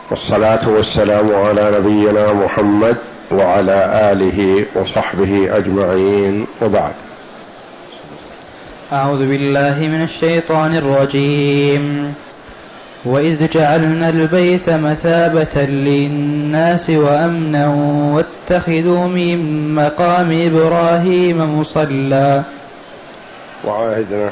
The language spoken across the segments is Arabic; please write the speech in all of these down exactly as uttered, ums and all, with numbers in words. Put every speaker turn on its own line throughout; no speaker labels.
والصلاة والسلام على نبينا محمد وعلى آله وصحبه أجمعين، وبعد.
أعوذ بالله من الشيطان الرجيم. وإذ جعلنا البيت مثابة للناس وأمنا واتخذوا من مقام إبراهيم مصلى
وعهدنا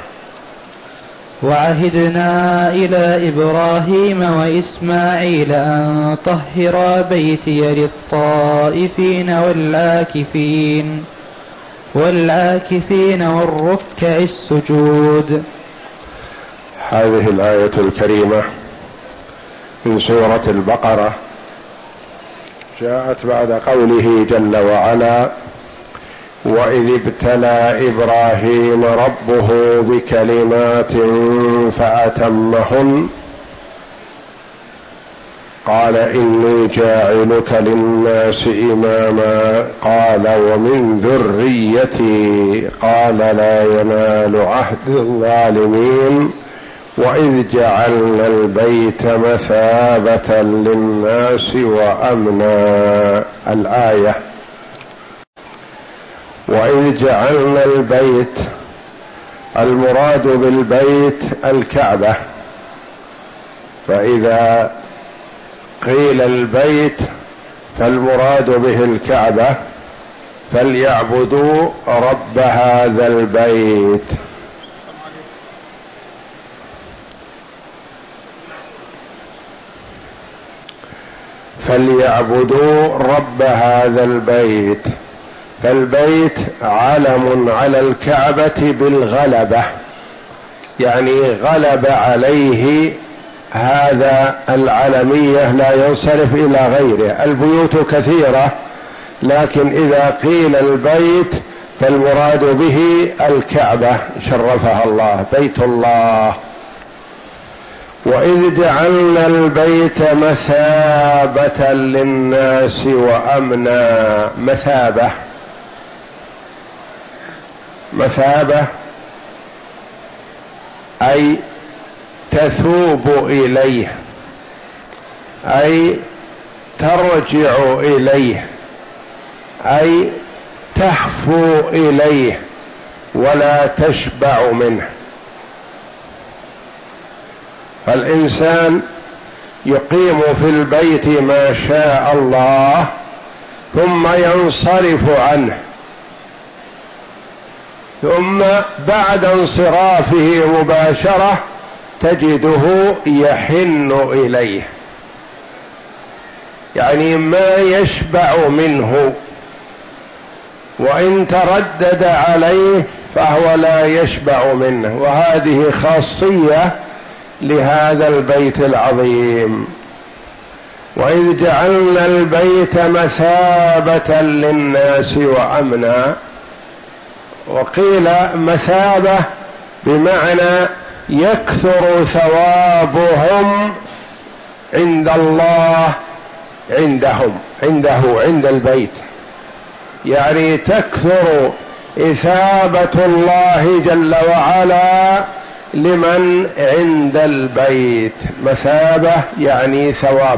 وعهدنا إلى إبراهيم وإسماعيل أن طهرا بيتي للطائفين والعاكفين والعاكفين والركع السجود.
هذه الآية الكريمة من سورة البقرة جاءت بعد قوله جل وعلا: وإذ ابتلى إبراهيم ربه بكلمات فأتمهن قال إني جاعلك للناس إماما قال ومن ذريتي قال لا ينال عهد الظالمين وإذ جعلنا البيت مثابة للناس وأمنا. الآية: وإذ جعلنا البيت، المراد بالبيت الكعبة، فإذا قيل البيت فالمراد به الكعبة، فليعبدوا رب هذا البيت. فليعبدوا رب هذا البيت. فالبيت علم على الكعبة بالغلبة، يعني غلب عليه هذا العلمية، لا ينصرف إلى غيره. البيوت كثيرة، لكن إذا قيل البيت فالمراد به الكعبة شرفها الله، بيت الله. وإذ جعلنا البيت مثابة للناس وأمنا. مثابة مثابة أي تثوب إليه، أي ترجع إليه، أي تهفو إليه ولا تشبع منه. فالإنسان يقيم في البيت ما شاء الله ثم ينصرف عنه، ثم بعد انصرافه مباشرة تجده يحن إليه، يعني ما يشبع منه، وإن تردد عليه فهو لا يشبع منه. وهذه خاصية لهذا البيت العظيم. وإذ جعلنا البيت مثابة للناس وأمنا، وقيل مثابة بمعنى يكثر ثوابهم عند الله، عندهم عنده عند البيت، يعني تكثر إثابة الله جل وعلا لمن عند البيت. مثابة يعني ثواب.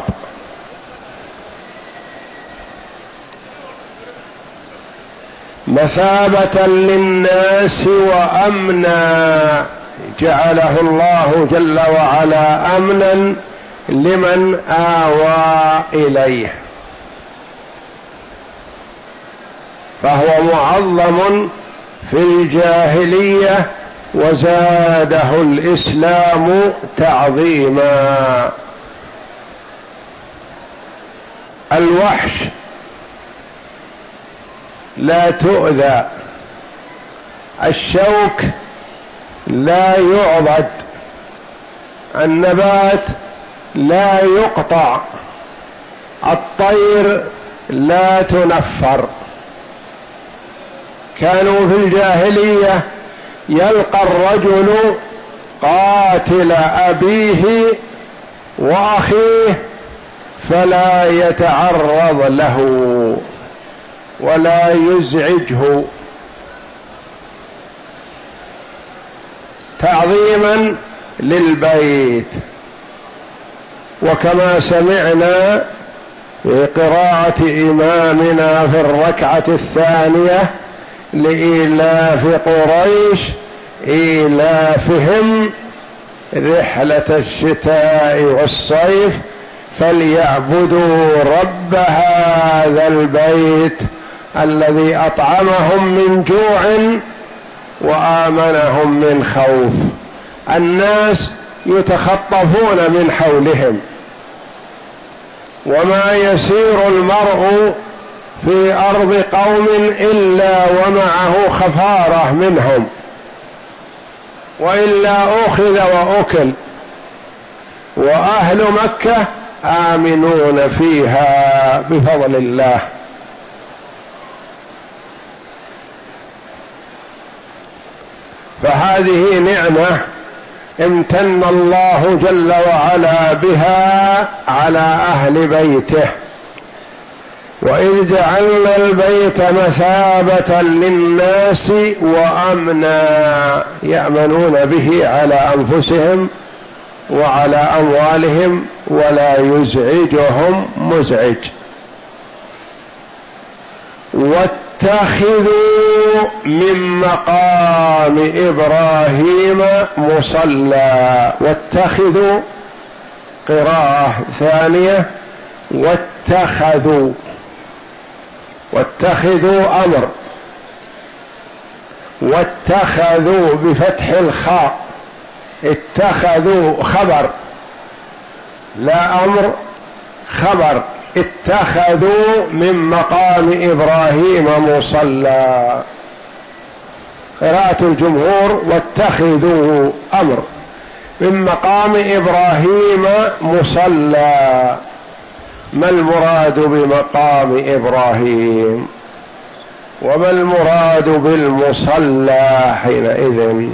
مثابة للناس وأمنا، جعله الله جل وعلا أمنا لمن آوى إليه، فهو معظم في الجاهلية وزاده الإسلام تعظيما. الوحش لا تؤذى، الشوك لا يعضد، النبات لا يقطع، الطير لا تنفر. كانوا في الجاهلية يلقى الرجل قاتل أبيه وأخيه فلا يتعرض له ولا يزعجه، تعظيما للبيت. وكما سمعنا في قراءة إمامنا في الركعة الثانية لإيلاف قريش إيلافهم رحلة الشتاء والصيف فليعبدوا رب هذا البيت الذي أطعمهم من جوع وآمنهم من خوف. الناس يتخطفون من حولهم، وما يسير المرء في أرض قوم إلا ومعه خفارة منهم، وإلا أخذ وأكل، وأهل مكة آمنون فيها بفضل الله. فهذه نعمة امتن الله جل وعلا بها على أهل بيته. وإذ جعلنا البيت مثابة للناس وأمنا، يأمنون به على أنفسهم وعلى أموالهم ولا يزعجهم مزعج. واتخذوا من مقام إبراهيم مصلى. واتخذوا قراءة ثانية واتخذوا. واتخذوا أمر، واتخذوا بفتح الخاء، اتخذوا خبر، لا أمر، خبر. اتخذوا من مقام إبراهيم مصلى. قراءة الجمهور واتخذوا أمر من مقام إبراهيم مصلى. ما المراد بمقام إبراهيم وما المراد بالمصلى حينئذ؟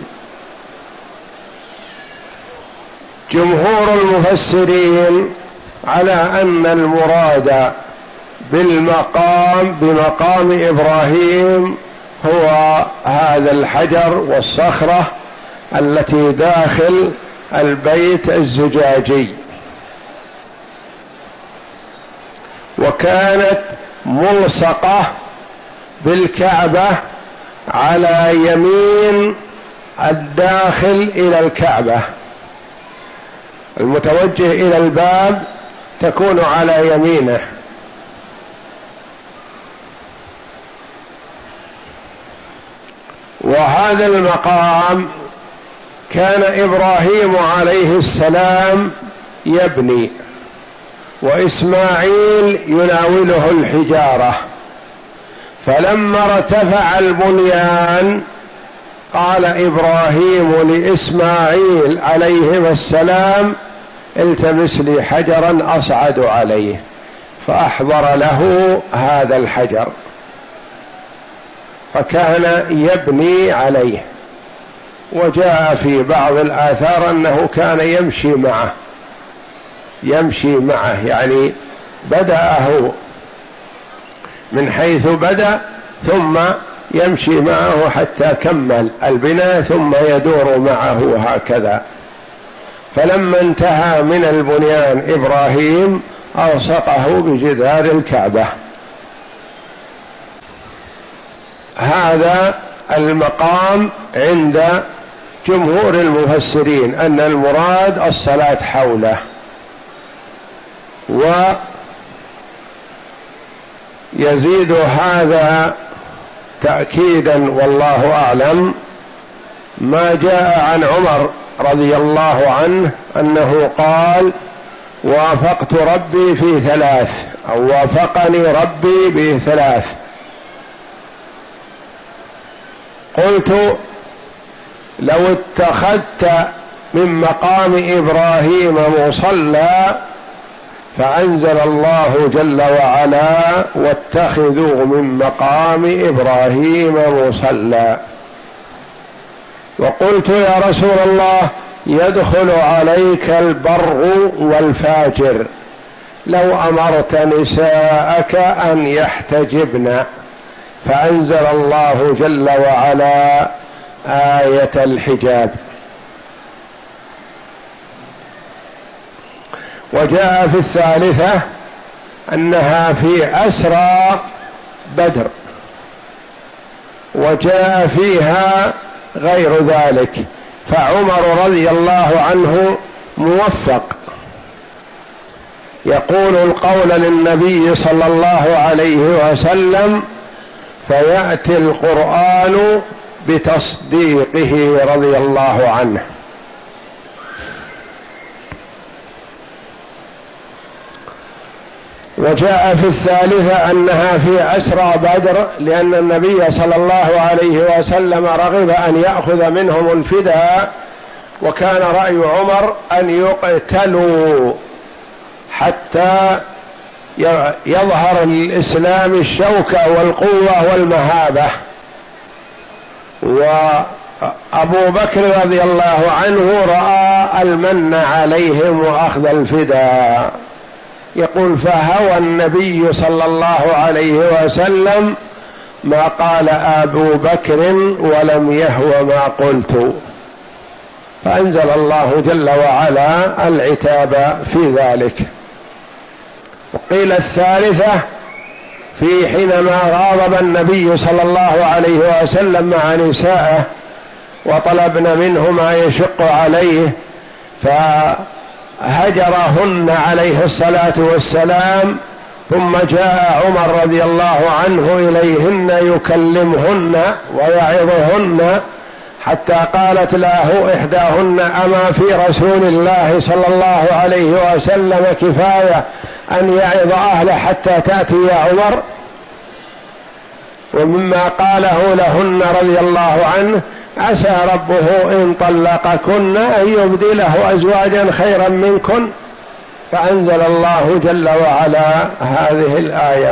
جمهور المفسرين على أن المراد بالمقام بمقام إبراهيم هو هذا الحجر والصخرة التي داخل البيت الزجاجي، وكانت ملصقة بالكعبة على يمين الداخل إلى الكعبة، المتوجه إلى الباب تكون على يمينه. وهذا المقام كان إبراهيم عليه السلام يبني، وإسماعيل يناوله الحجارة. فلما ارتفع البنيان قال إبراهيم لإسماعيل عليهما السلام: التمس لي حجرا أصعد عليه، فأحضر له هذا الحجر، فكان يبني عليه. وجاء في بعض الآثار أنه كان يمشي معه يمشي معه يعني بدأه من حيث بدأ ثم يمشي معه حتى كمل البناء ثم يدور معه هكذا. فلما انتهى من البنيان إبراهيم ألصقه بجدار الكعبة. هذا المقام عند جمهور المفسرين أن المراد الصلاة حوله. ويزيد هذا تأكيدا والله أعلم ما جاء عن عمر رضي الله عنه أنه قال: وافقت ربي في ثلاث، أو وافقني ربي بثلاث. قلت: لو اتخذت من مقام إبراهيم مصلى، فأنزل الله جل وعلا: واتخذوا من مقام إبراهيم مصلى. وقلت: يا رسول الله، يدخل عليك البر والفاجر، لو أمرت نساءك أن يحتجبن، فأنزل الله جل وعلا آية الحجاب. وجاء في الثالثة أنها في أسرى بدر، وجاء فيها غير ذلك. فعمر رضي الله عنه موفق، يقول القول للنبي صلى الله عليه وسلم فيأتي القرآن بتصديقه رضي الله عنه. وجاء في الثالثة أنها في أسرى بدر، لأن النبي صلى الله عليه وسلم رغب أن يأخذ منهم الفداء، وكان رأي عمر أن يقتلوا حتى يظهر الإسلام الشوكة والقوة والمهابة. وأبو بكر رضي الله عنه رأى المن عليهم وأخذ الفداء. يقول فهوى النبي صلى الله عليه وسلم ما قال أبو بكر ولم يهو ما قلت، فأنزل الله جل وعلا العتاب في ذلك. وقيل الثالثة في حينما غاضب النبي صلى الله عليه وسلم مع نسائه وطلبن منه ما يشق عليه، فهجرهن عليه الصلاة والسلام، ثم جاء عمر رضي الله عنه إليهن يكلمهن ويعظهن، حتى قالت له إحداهن أما في رسول الله صلى الله عليه وسلم كفاية أن يعظ أهله حتى تأتي يا عمر؟ ومما قاله لهن رضي الله عنه عسى ربه إن طلقكن أن يبدله أزواجا خيرا منكن، فأنزل الله جل وعلا هذه الآية.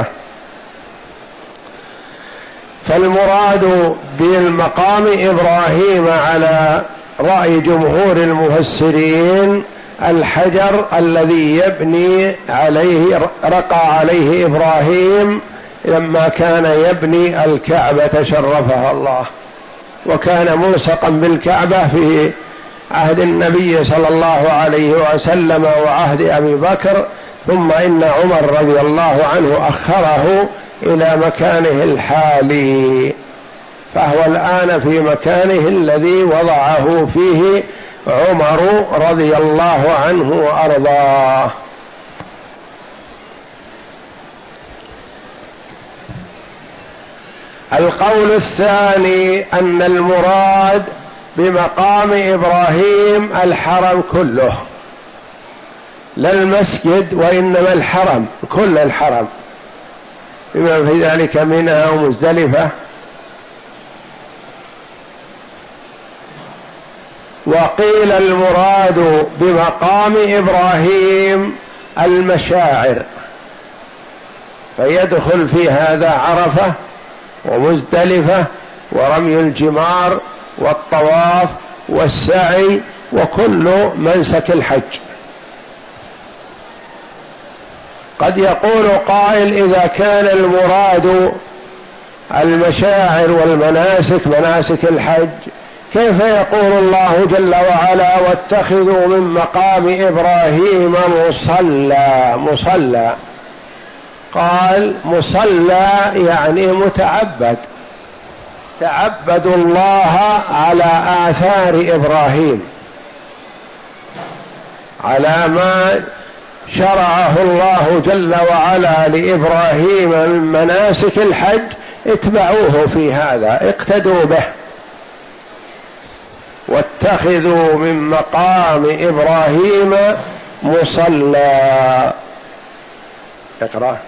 فالمراد بالمقام إبراهيم على رأي جمهور المفسرين الحجر الذي يبني عليه رقى عليه إبراهيم لما كان يبني الكعبة شرفها الله، وكان ملصقا بالكعبة في عهد النبي صلى الله عليه وسلم وعهد أبي بكر، ثم إن عمر رضي الله عنه أخره إلى مكانه الحالي، فهو الآن في مكانه الذي وضعه فيه عمر رضي الله عنه وأرضاه. القول الثاني أن المراد بمقام إبراهيم الحرم كله، لا المسجد وإنما الحرم، كل الحرم بما في ذلك منى ومزدلفة. وقيل المراد بمقام إبراهيم المشاعر، فيدخل في هذا عرفة ومزدلفة ورمي الجمار والطواف والسعي وكل منسك الحج. قد يقول قائل إذا كان المراد المشاعر والمناسك مناسك الحج، كيف يقول الله جل وعلا واتخذوا من مقام إبراهيم مصلى؟ مصلى قال مصلى يعني متعبد، تعبدوا الله على آثار إبراهيم، على ما شرعه الله جل وعلا لإبراهيم من مناسك الحج، اتبعوه في هذا، اقتدوا به. واتخذوا من مقام إبراهيم مصلى. اقرأ.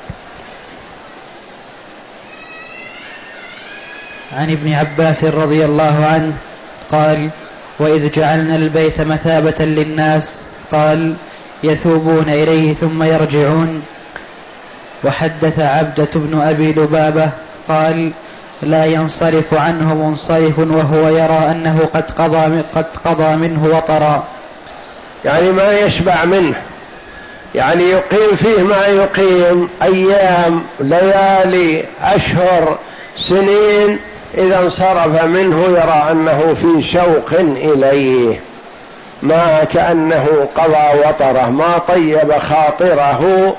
عن ابن عباس رضي الله عنه قال: وإذ جعلنا البيت مثابة للناس، قال: يثوبون إليه ثم يرجعون. وحدث عبدة بن أبي لبابة قال: لا ينصرف عنه منصرف وهو يرى أنه قد قضى, قد قضى منه وطرا،
يعني ما يشبع منه، يعني يقيم فيه ما يقيم أيام ليالي أشهر سنين، إذا انصرف منه يرى أنه في شوق إليه. ما كأنه قضى وطره، ما طيب خاطره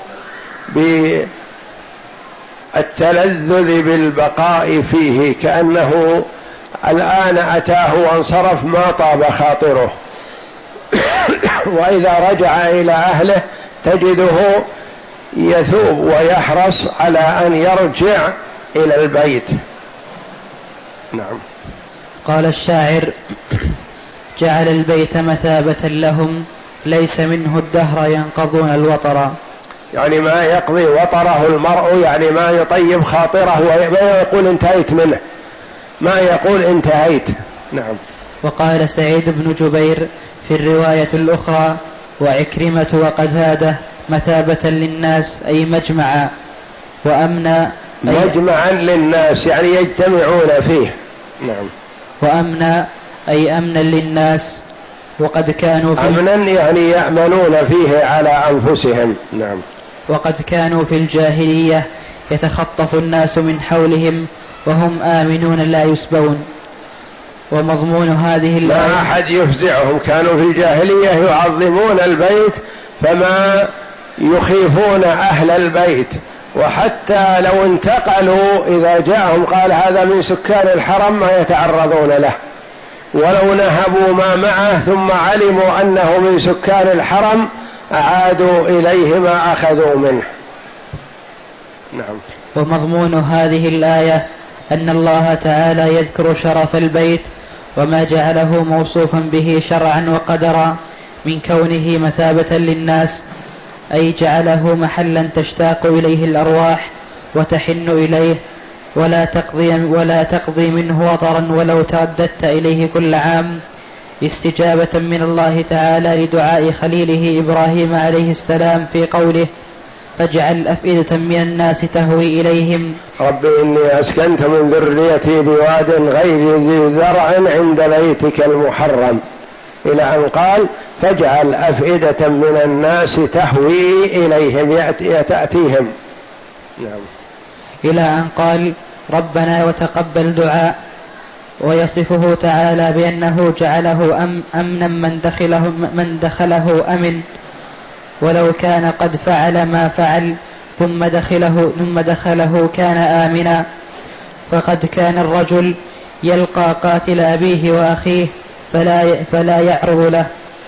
بالتلذذ بالبقاء فيه، كأنه الآن أتاه وانصرف ما طاب خاطره. وإذا رجع إلى أهله تجده يثوب ويحرص على أن يرجع إلى البيت. نعم.
قال الشاعر: جعل البيت مثابة لهم ليس منه الدهر ينقضون الوطر.
يعني ما يقضي وطره المرء، يعني ما يطيب خاطره وما يقول انتهيت منه، ما يقول انتهيت. نعم.
وقال سعيد بن جبير في الرواية الأخرى: وعكرمة وقتادة مثابة للناس أي مجمعا وأمنا،
مجمعا للناس يعني يجتمعون فيه. نعم.
وأمنا أي أمنا للناس، وقد كانوا في
أمنا يعني يأمنون فيه على أنفسهم. نعم.
وقد كانوا في الجاهلية يتخطف الناس من حولهم وهم آمنون لا يسبون. ومضمون هذه الآية
لا أحد يفزعهم، كانوا في الجاهلية يعظمون البيت فما يخيفون أهل البيت، وحتى لو انتقلوا إذا جاءهم قال هذا من سكان الحرم ما يتعرضون له، ولو نهبوا ما معه ثم علموا أنه من سكان الحرم أعادوا إليه ما أخذوا منه. نعم.
ومضمون هذه الآية أن الله تعالى يذكر شرف البيت وما جعله موصوفا به شرعا وقدرا من كونه مثابة للناس، أي جعله محلا تشتاق إليه الأرواح وتحن إليه، ولا تقضي, ولا تقضي منه وطرا ولو ترددت إليه كل عام، استجابة من الله تعالى لدعاء خليله إبراهيم عليه السلام في قوله: فاجعل أفئدة من الناس تهوي إليهم
رب إني أسكنت من ذريتي بواد غير ذي زرع عند بيتك المحرم، إلى أن قال فاجعل أفئدة من الناس تهوي إليهم يأتيهم. نعم.
إلى أن قال ربنا وتقبل دعاء، ويصفه تعالى بأنه جعله أم أمنا من دخله, من دخله أمن، ولو كان قد فعل ما فعل ثم دخله, ثم دخله كان آمنا. فقد كان الرجل يلقى قاتل أبيه وأخيه فلا, فلا يعرض له،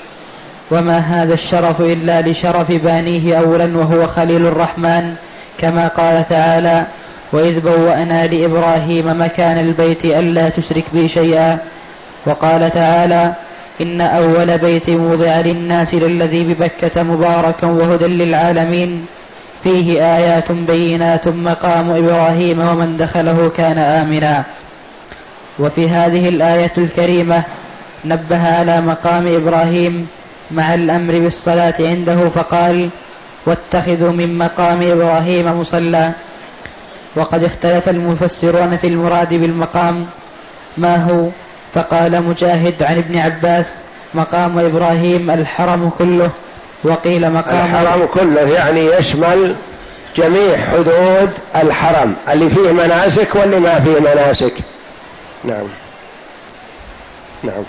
وما هذا الشرف إلا لشرف بانيه أولا وهو خليل الرحمن، كما قال تعالى: وإذ بوأنا لإبراهيم مكان البيت ألا تشرك بي شيئا. وقال تعالى: إن أول بيت وضع للناس للذي ببكة مباركا وهدى للعالمين فيه آيات بينات مقام إبراهيم ومن دخله كان آمنا. وفي هذه الآية الكريمة نبه على مقام إبراهيم مع الأمر بالصلاة عنده، فقال: واتخذوا من مقام إبراهيم مصلى. وقد اختلف المفسرون في المراد بالمقام ما هو، فقال مجاهد عن ابن عباس: مقام إبراهيم الحرم كله، وقيل مقام
الحرم كله يعني يشمل جميع حدود الحرم اللي فيه مناسك واللي ما فيه مناسك. نعم. نعم.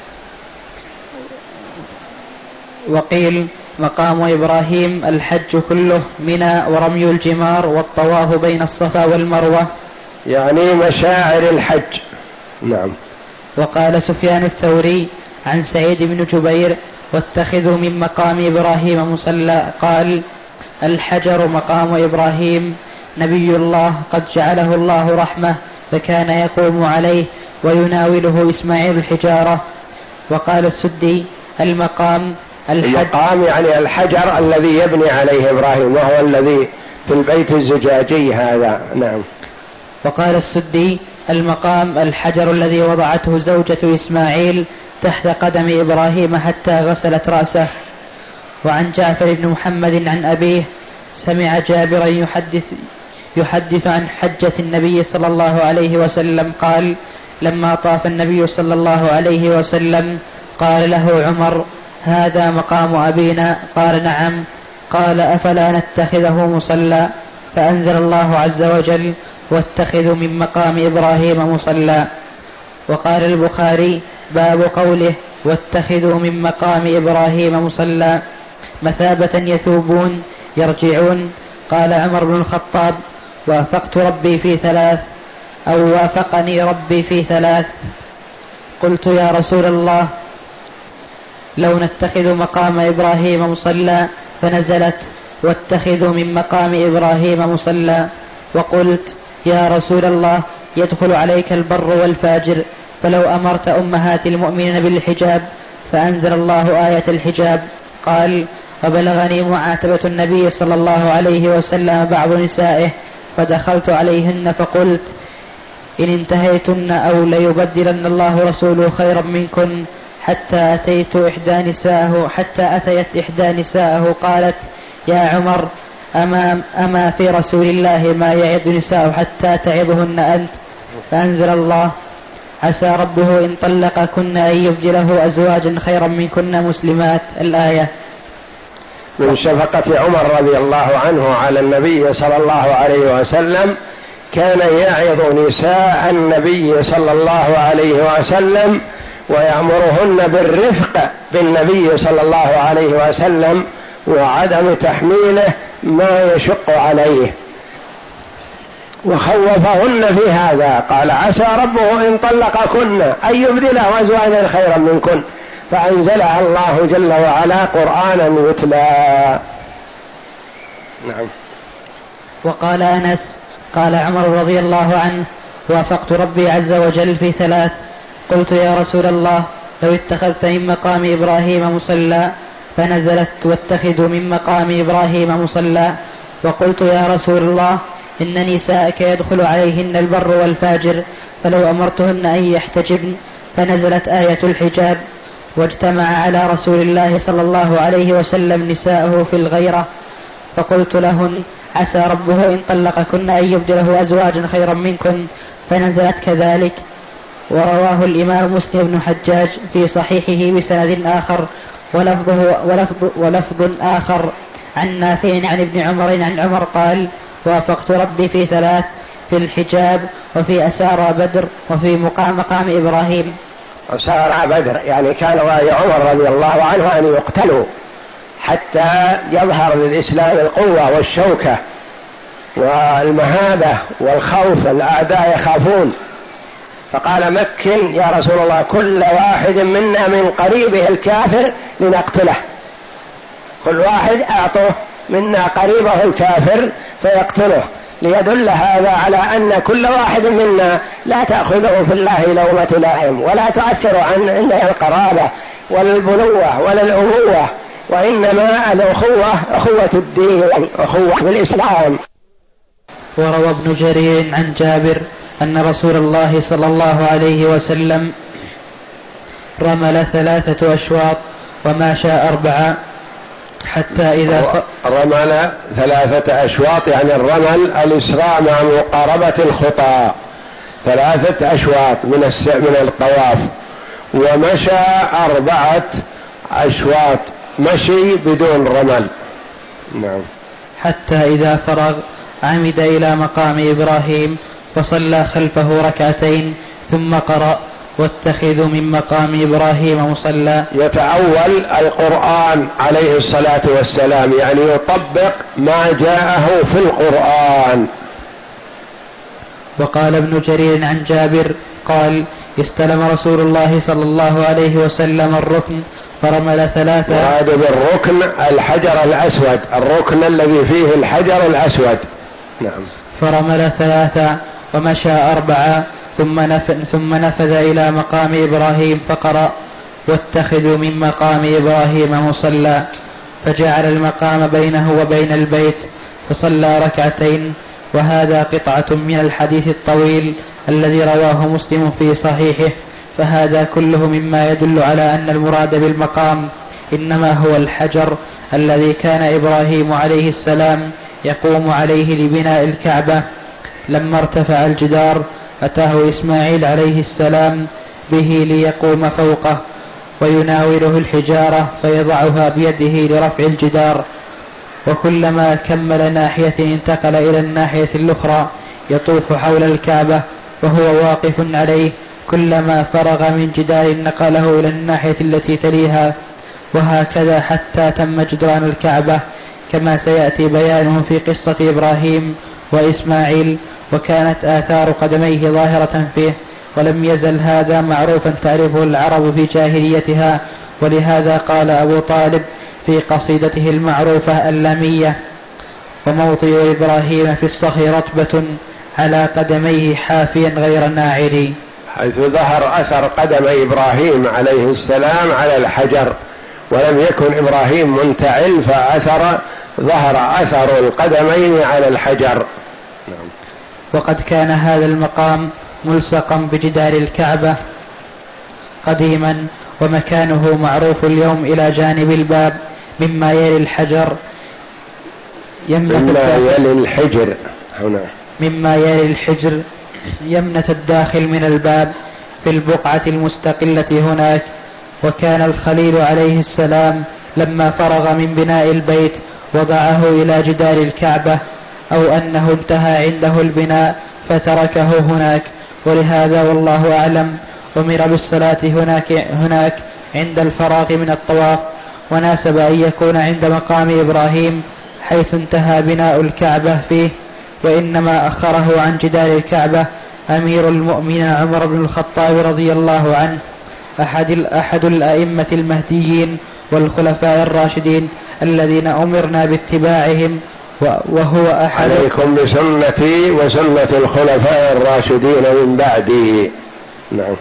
وقيل مقام إبراهيم الحج كله، منى ورمي الجمار والطواف بين الصفا والمروة،
يعني مشاعر الحج. نعم.
وقال سفيان الثوري عن سعيد بن جبير: واتخذوا من مقام إبراهيم مصلى. قال: الحجر مقام إبراهيم، نبي الله قد جعله الله رحمة فكان يقوم عليه ويناوله إسماعيل الحجارة. وقال السدي: المقام
المقام يعني الحجر الذي يبني عليه إبراهيم، وهو الذي في البيت الزجاجي هذا. نعم.
وقال السدي: المقام الحجر الذي وضعته زوجة إسماعيل تحت قدم إبراهيم حتى غسلت رأسه. وعن جعفر بن محمد عن أبيه سمع جابرا يحدث, يحدث عن حجة النبي صلى الله عليه وسلم قال: لما طاف النبي صلى الله عليه وسلم قال له عمر: هذا مقام أبينا؟ قال: نعم. قال: أفلا نتخذه مصلى؟ فأنزل الله عز وجل: واتخذوا من مقام إبراهيم مصلى. وقال البخاري: باب قوله: واتخذوا من مقام إبراهيم مصلى مثابة يثوبون يرجعون. قال عمر بن الخطاب: وافقت ربي في ثلاث، أو وافقني ربي في ثلاث. قلت: يا رسول الله، لو نتخذ مقام إبراهيم مصلى، فنزلت: واتخذوا من مقام إبراهيم مصلى. وقلت: يا رسول الله، يدخل عليك البر والفاجر، فلو أمرت أمهات المؤمنين بالحجاب، فأنزل الله آية الحجاب. قال: وبلغني معاتبة النبي صلى الله عليه وسلم بعض نسائه، فدخلت عليهن فقلت: إن انتهيتن أو ليبدلن الله رسوله خيرا منكن. حتى أتيت إحدى نسائه حتى أتيت إحدى نسائه قالت: يا عمر، أما, أما في رسول الله ما يعظ نساءه حتى تعظهن أنت؟ فأنزل الله: عسى ربه إن طلقكن أن يبدله أزواجا خيرا منكن مسلمات. الآية.
من شفقة عمر رضي الله عنه على النبي صلى الله عليه وسلم كان يعظ نساء النبي صلى الله عليه وسلم ويأمرهن بالرفق بالنبي صلى الله عليه وسلم وعدم تحميله ما يشق عليه، وخوفهن في هذا. قال: عسى ربه إن طلقكن أن يبدله أزواجا خيرا منكن، فأنزلها الله جل وعلا قرآنا يتلى. نعم.
وقال أنس: قال عمر رضي الله عنه: وافقت ربي عز وجل في ثلاث. قلت: يا رسول الله، لو اتخذت من مقام إبراهيم مصلى، فنزلت: واتخذوا من مقام إبراهيم مصلى. وقلت: يا رسول الله، إن نساءك يدخل عليهن البر والفاجر، فلو أمرتهن أن يحتجبن، فنزلت آية الحجاب. واجتمع على رسول الله صلى الله عليه وسلم نساءه في الغيرة، فقلت لهن: عسى ربه إن طلقكن أن يبدله أزواجا خيرا منكن، فنزلت كذلك. ورواه الإمام مسلم بن حجاج في صحيحه بسند آخر ولفظه ولفظ, ولفظ آخر عن نافع عن ابن عمر عن عمر قال: وافقت ربي في ثلاث: في الحجاب، وفي أسارى بدر، وفي مقام مقام إبراهيم.
أسارى بدر يعني كان رأي عمر رضي الله عنه أن يقتلوا حتى يظهر للإسلام القوة والشوكة والمهابة والخوف، الأعداء يخافون. فقال: مكن يا رسول الله كل واحد منا من قريبه الكافر لنقتله، كل واحد أعطوه منا قريبه الكافر فيقتله، ليدل هذا على أن كل واحد منا لا تأخذه في الله لومة لائم، ولا تؤثر عنده القرابة ولا البنوة ولا الأبوة، وإنما الأخوة أخوة الدين، أخوة بالإسلام.
وروى ابن جرير عن جابر أن رسول الله صلى الله عليه وسلم رمل ثلاثة أشواط وماشى أربعة، حتى إذا
رمل ثلاثة أشواط يعني الرمل الإسراع مع مقاربة الخطى، ثلاثة أشواط من من الطواف، ومشى أربعة أشواط مشي بدون رمل. نعم.
حتى إذا فرغ عمد إلى مقام إبراهيم فصلى خلفه ركعتين ثم قرأ: واتخذوا من مقام إبراهيم مصلى.
يتأول القرآن عليه الصلاة والسلام، يعني يطبق ما جاءه في القرآن.
وقال ابن جرير عن جابر قال: استلم رسول الله صلى الله عليه وسلم الركن فرمل ثلاثة.
وهذا بالركن الحجر الأسود، الركن الذي فيه الحجر الأسود. نعم.
فرمل ثلاثة ومشى أربعة ثم نفذ, ثم نفذ إلى مقام إبراهيم فقرأ: واتخذوا من مقام إبراهيم مصلى. فجعل المقام بينه وبين البيت فصلى ركعتين. وهذا قطعة من الحديث الطويل الذي رواه مسلم في صحيحه. فهذا كله مما يدل على أن المراد بالمقام إنما هو الحجر الذي كان إبراهيم عليه السلام يقوم عليه لبناء الكعبة. لما ارتفع الجدار أتاه إسماعيل عليه السلام به ليقوم فوقه ويناوله الحجارة فيضعها بيده لرفع الجدار، وكلما كمل ناحية انتقل إلى الناحية الأخرى يطوف حول الكعبة وهو واقف عليه كلما فرغ من جدار نقله إلى الناحية التي تليها، وهكذا حتى تم جدران الكعبة، كما سيأتي بيانه في قصة إبراهيم وإسماعيل، وكانت آثار قدميه ظاهرة فيه، ولم يزل هذا معروفا تعرفه العرب في جاهليتها. ولهذا قال أبو طالب في قصيدته المعروفة اللامية: وموطئ إبراهيم في الصخر رتبة على قدميه حافيا غير ناعل،
حيث ظهر أثر قدم إبراهيم عليه السلام على الحجر، ولم يكن إبراهيم منتعل، فأثر ظهر أثر القدمين على الحجر.
نعم. وقد كان هذا المقام ملصقا بجدار الكعبة قديما، ومكانه معروف اليوم إلى جانب الباب مما يلي الحجر
يمنة مما يلي الحجر هنا
مما يلي الحجر يمنة الداخل من الباب في البقعة المستقلة هناك. وكان الخليل عليه السلام لما فرغ من بناء البيت وضعه إلى جدار الكعبة، أو أنه انتهى عنده البناء فتركه هناك، ولهذا والله أعلم أمر بالصلاة هناك, هناك عند الفراغ من الطواف، وناسب أن يكون عند مقام إبراهيم حيث انتهى بناء الكعبة فيه. وإنما أخره عن جدار الكعبة أمير المؤمنين عمر بن الخطاب رضي الله عنه، أحد, أحد الأئمة المهديين والخلفاء الراشدين الذين أمرنا باتباعهم، وهو أحد
عليكم بسنتي وسنة الخلفاء الراشدين من بعدي. نعم.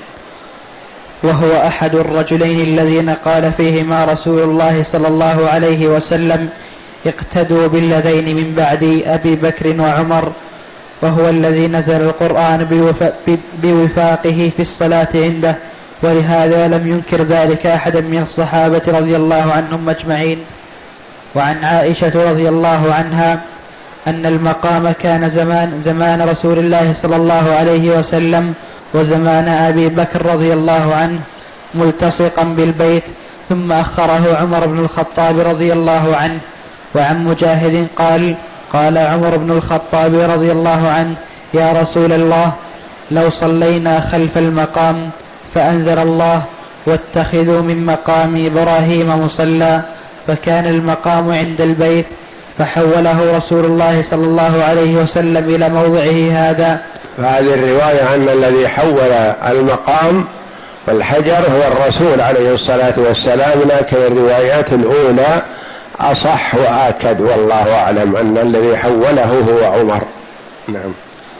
وهو أحد الرجلين الذين قال فيهما رسول الله صلى الله عليه وسلم: اقتدوا بالذين من بعدي أبي بكر وعمر. وهو الذي نزل القرآن بوفاقه في الصلاة عنده، ولهذا لم ينكر ذلك أحد من الصحابة رضي الله عنهم أجمعين. وعن عائشة رضي الله عنها أن المقام كان زمان, زمان رسول الله صلى الله عليه وسلم وزمان أبي بكر رضي الله عنه ملتصقا بالبيت، ثم أخره عمر بن الخطاب رضي الله عنه. وعن مجاهد قال: قال عمر بن الخطاب رضي الله عنه: يا رسول الله، لو صلينا خلف المقام، فأنزل الله: واتخذوا من مقام إبراهيم مصلى، فكان المقام عند البيت، فحوله رسول الله صلى الله عليه وسلم إلى موضعه هذا.
فهذه الرواية أن الذي حول المقام والحجر هو الرسول عليه الصلاة والسلام، لكن الروايات الأولى أصح وآكد، والله أعلم أن الذي حوله هو عمر. نعم.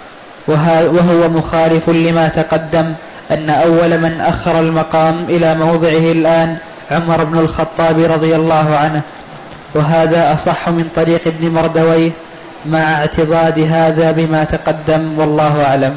وهو مخالف لما تقدم أن أول من أخر المقام إلى موضعه الآن عمر بن الخطاب رضي الله عنه، وهذا أصح من طريق ابن مردويه مع اعتضاد هذا بما تقدم، والله أعلم.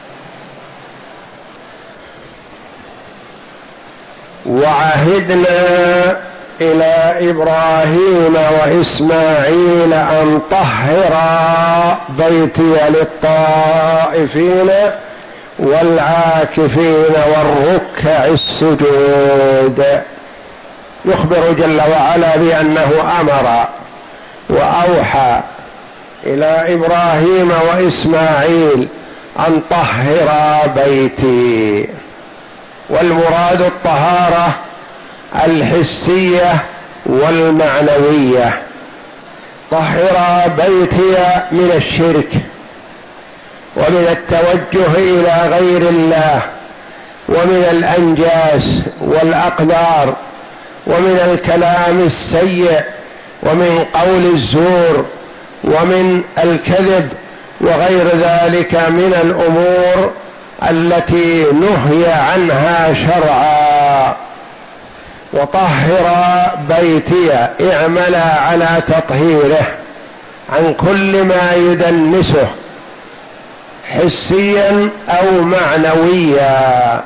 وعهدنا إلى إبراهيم وإسماعيل أن طهرا بيتي للطائفين والعاكفين والركع السجود. يخبر جل وعلا بأنه أمر وأوحى إلى إبراهيم وإسماعيل أن طهرا بيتي، والمراد الطهارة الحسية والمعنوية. طهرا بيتي من الشرك ومن التوجه إلى غير الله ومن الأنجاس والأقدار ومن الكلام السيء ومن قول الزور ومن الكذب وغير ذلك من الأمور التي نهي عنها شرعا. وطهر بيتي، اعمل على تطهيره عن كل ما يدنسه حسيا أو معنويا.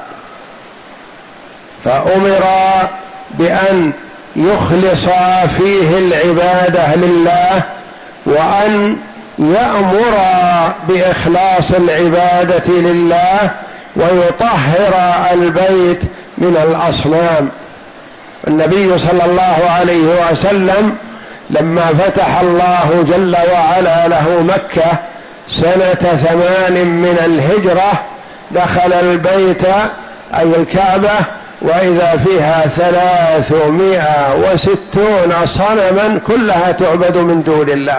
فأمر بأن يخلص فيه العبادة لله، وأن يأمر بإخلاص العبادة لله، ويطهر البيت من الأصنام. النبي صلى الله عليه وسلم لما فتح الله جل وعلا له مكة سنة ثمان من الهجرة دخل البيت أي الكعبة وإذا فيها ثلاثمائة وستون صنما كلها تعبد من دون الله،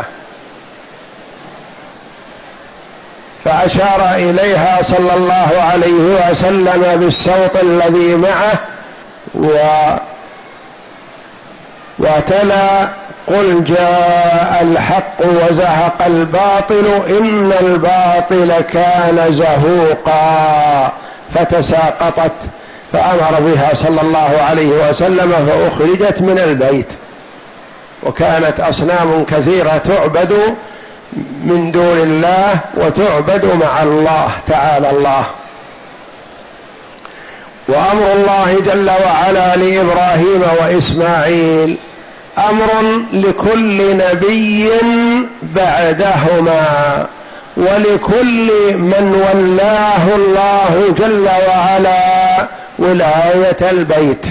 فأشار إليها صلى الله عليه وسلم بالصوت الذي معه و وتلا قل جاء الحق وزهق الباطل إن الباطل كان زهوقا، فتساقطت فأمر بها صلى الله عليه وسلم فأخرجت من البيت. وكانت أصنام كثيرة تعبد من دون الله وتعبد مع الله تعالى الله. وأمر الله جل وعلا لإبراهيم وإسماعيل أمر لكل نبي بعدهما ولكل من ولاه الله جل وعلا ولاية البيت.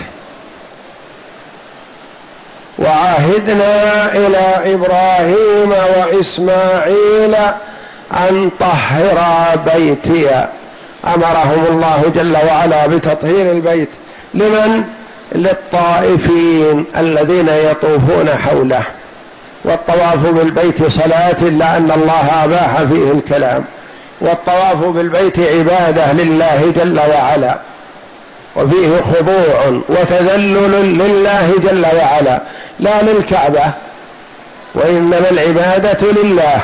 وعهدنا إلى إبراهيم وإسماعيل أن طهرا بيتي، أمرهم الله جل وعلا بتطهير البيت. لمن؟ للطائفين الذين يطوفون حوله. والطواف بالبيت صلاة إلا أن الله أباح فيه الكلام، والطواف بالبيت عبادة لله جل وعلا، وفيه خضوع وتذلل لله جل وعلا لا للكعبة، وإنما العبادة لله.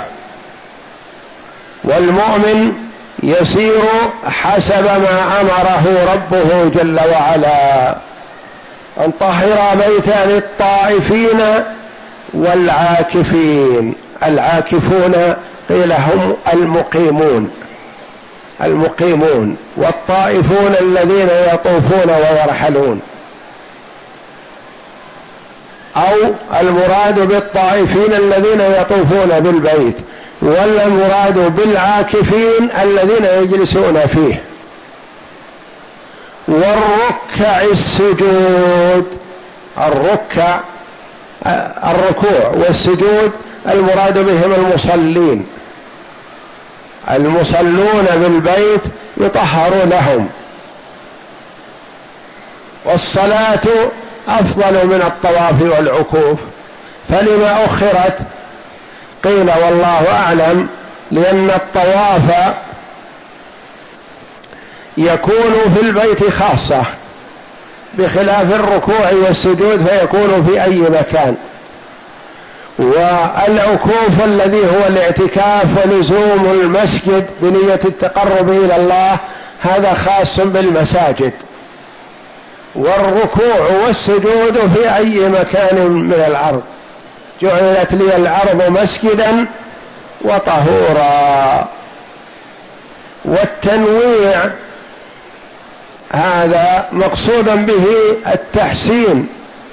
والمؤمن يسير حسب ما أمره ربه جل وعلا، أن طهر بيتا للطائفين والعاكفين. العاكفون قيل هم المقيمون المقيمون والطائفون الذين يطوفون ويرحلون، أو المراد بالطائفين الذين يطوفون بالبيت، والمراد بالعاكفين الذين يجلسون فيه. والركع السجود، الركع الركوع والسجود المراد بهم المصلين، المصلون بالبيت يطهر لهم. والصلاة أفضل من الطواف والعكوف، فلما أخرت؟ قيل والله أعلم لأن الطواف يكون في البيت خاصة، بخلاف الركوع والسجود فيكون في أي مكان. والعكوف الذي هو الاعتكاف ولزوم المسجد بنية التقرب إلى الله هذا خاص بالمساجد. والركوع والسجود في أي مكان من الأرض، جعلت لي الأرض مسجدا وطهورا. والتنويع هذا مقصودا به التحسين،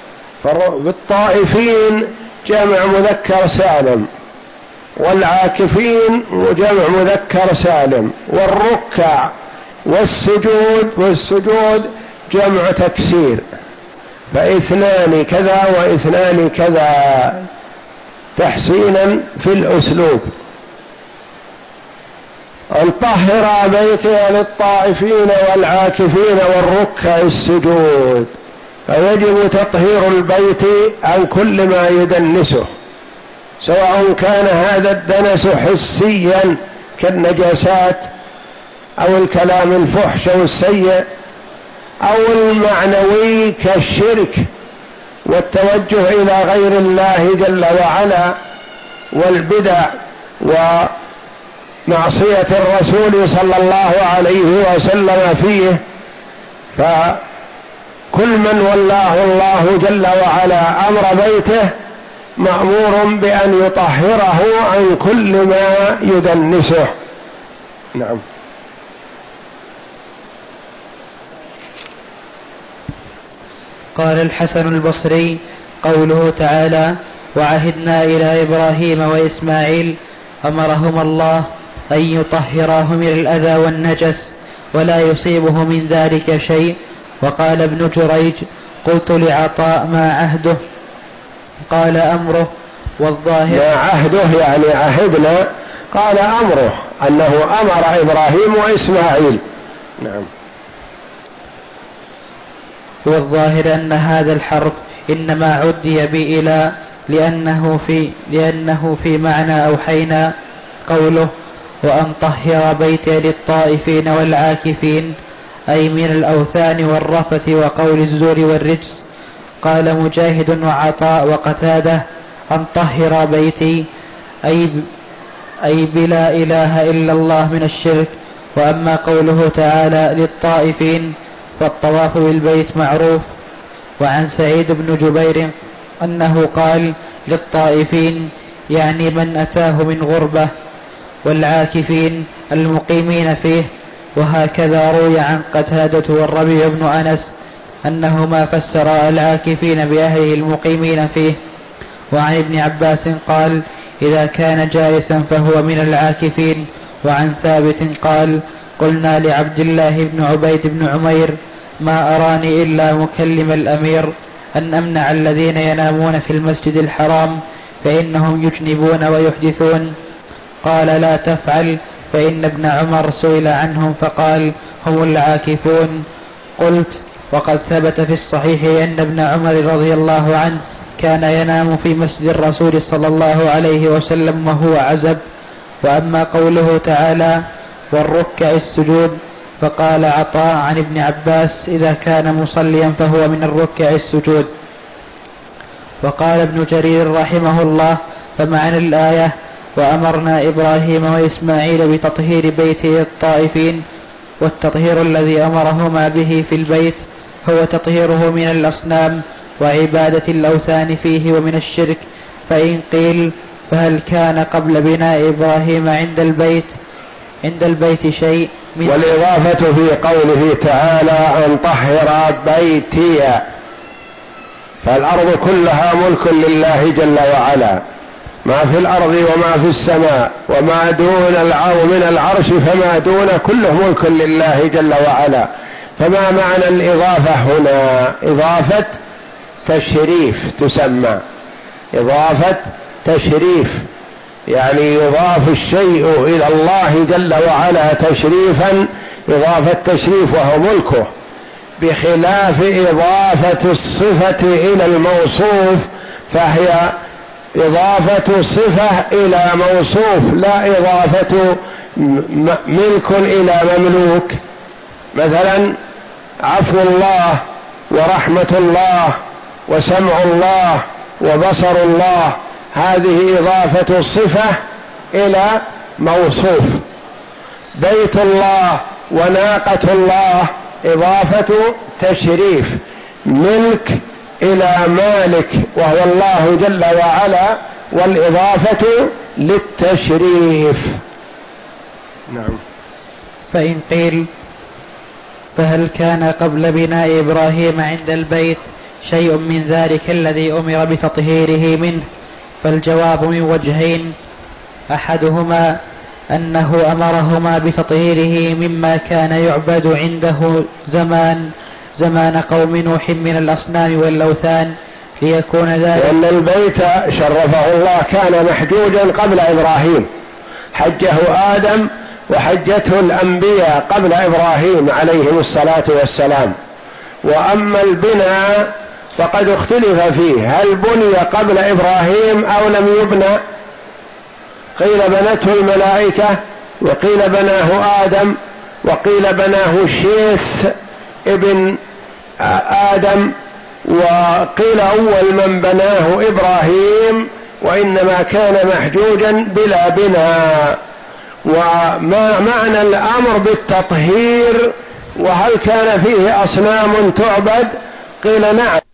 بالطائفين جمع مذكر سالم، والعاكفين جمع مذكر سالم، والركع والسجود والسجود جمع تكسير، فاثنان كذا واثنان كذا تحسينا في الأسلوب. أن طهر بيتي للطائفين والعاكفين والركع السجود، فيجب تطهير البيت عن كل ما يدنسه، سواء كان هذا الدنس حسيا كالنجاسات أو الكلام الفحش والسيء، أو المعنوي كالشرك والتوجه إلى غير الله جل وعلا والبدع ومعصية الرسول صلى الله عليه وسلم فيه. فكل من ولاه الله جل وعلا أمر بيته مأمور بأن يطهره عن كل ما يدنسه. نعم.
قال الحسن البصري: قوله تعالى: وعهدنا إلى إبراهيم وإسماعيل، أمرهما الله أن يطهراه من الأذى والنجس ولا يصيبه من ذلك شيء. وقال ابن جريج: قلت لعطاء: ما عهده؟ قال: أمره. والظاهر
ما عهده يعني عهدنا، قال أمره أنه أمر إبراهيم وإسماعيل نعم.
والظاهر أن هذا الحرف إنما عدي بإلى لأنه في, لأنه في معنى أوحينا. قوله وأن طهر بيتي للطائفين والعاكفين أي من الأوثان والرفث وقول الزور والرجس. قال مجاهد وعطاء وقتاده أن طهر بيتي أي, أي بلا إله إلا الله من الشرك. وأما قوله تعالى للطائفين فالطواف بالبيت معروف. وعن سعيد بن جبير أنه قال للطائفين يعني من أتاه من غربة، والعاكفين المقيمين فيه. وهكذا روي عن قتادة والربيع بن أنس أنهما فسرا العاكفين بأهله المقيمين فيه. وعن ابن عباس قال إذا كان جالسا فهو من العاكفين. وعن ثابت قال قلنا لعبد الله بن عبيد بن عمير ما أراني إلا مكلم الأمير أن أمنع الذين ينامون في المسجد الحرام فإنهم يجنبون ويحدثون. قال لا تفعل فإن ابن عمر سئل عنهم فقال هم العاكفون. قلت وقد ثبت في الصحيح أن ابن عمر رضي الله عنه كان ينام في مسجد الرسول صلى الله عليه وسلم وهو عزب. وأما قوله تعالى والركع السجود فقال عطاء عن ابن عباس إذا كان مصليا فهو من الركع السجود. وقال ابن جرير رحمه الله فمعنى الآية وأمرنا إبراهيم وإسماعيل بتطهير بيته الطائفين، والتطهير الذي أمرهما به في البيت هو تطهيره من الأصنام وعبادة الأوثان فيه ومن الشرك. فإن قيل فهل كان قبل بناء إبراهيم عند البيت عند البيت شيء؟
والإضافة في قوله تعالى أن طهر بيتي، فالأرض كلها ملك لله جل وعلا، ما في الأرض وما في السماء وما دون العرش من العرش فما دون كله ملك لله جل وعلا. فما معنى الإضافة هنا؟ إضافة تشريف تسمى إضافة تشريف، يعني يضاف الشيء إلى الله جل وعلا تشريفا، إضافة تشريف وهو ملكه، بخلاف إضافة الصفة إلى الموصوف فهي إضافة صفة إلى موصوف لا إضافة ملك إلى مملوك. مثلا عفو الله ورحمة الله وسمع الله وبصر الله، هذه إضافة الصفة إلى موصوف. بيت الله وناقة الله إضافة تشريف، ملك إلى مالك وهو الله جل وعلا، والإضافة للتشريف. نعم.
فإن قيل فهل كان قبل بناء إبراهيم عند البيت شيء من ذلك الذي أمر بتطهيره منه؟ فالجواب من وجهين: أحدهما أنه أمرهما بتطهيره مما كان يعبد عنده زمان زمان قوم نوح من الأصنام والأوثان ليكون ذلك،
لأن البيت شرفه الله كان محجوجا قبل إبراهيم، حجه آدم وحجته الأنبياء قبل إبراهيم عليهم الصلاة والسلام. وأما البناء فقد اختلف فيه، هل بني قبل إبراهيم أو لم يبنى؟ قيل بنته الملائكة، وقيل بناه آدم، وقيل بناه شيث ابن آدم، وقيل أول من بناه إبراهيم، وإنما كان محجوجا بلا بناء. وما معنى الأمر بالتطهير؟ وهل كان فيه أصنام تعبد؟ قيل نعم،